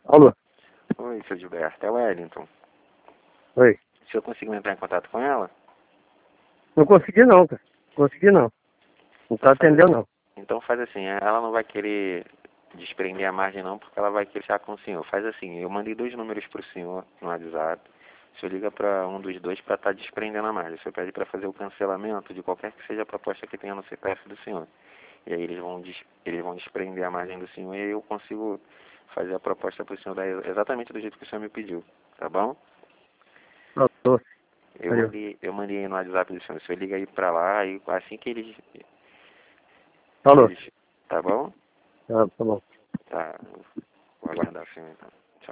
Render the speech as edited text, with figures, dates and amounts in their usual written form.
Alô? Oi, seu Gilberto, é o Wellington. Oi. Se eu conseguir entrar em contato com ela, Não consegui não, cara. Consegui não. Não tá atendendo não. então faz assim, ela não vai querer desprender a margem não, porque ela vai querer ficar com o senhor. Faz assim, eu mandei 2 números pro senhor no WhatsApp. O senhor liga para um dos dois para estar desprendendo a margem. O senhor pede para fazer o cancelamento de qualquer que seja a proposta que tenha no CPF do senhor. E aí eles vão desprender a margem do senhor e aí eu consigo fazer a proposta para o senhor dar exatamente do jeito que o senhor me pediu. Tá bom? Alô? Eu mandei aí no WhatsApp do senhor. O senhor liga aí pra lá e assim que Alô? eles. Tá bom? Tá bom. Tá. Vou aguardar o senhor então.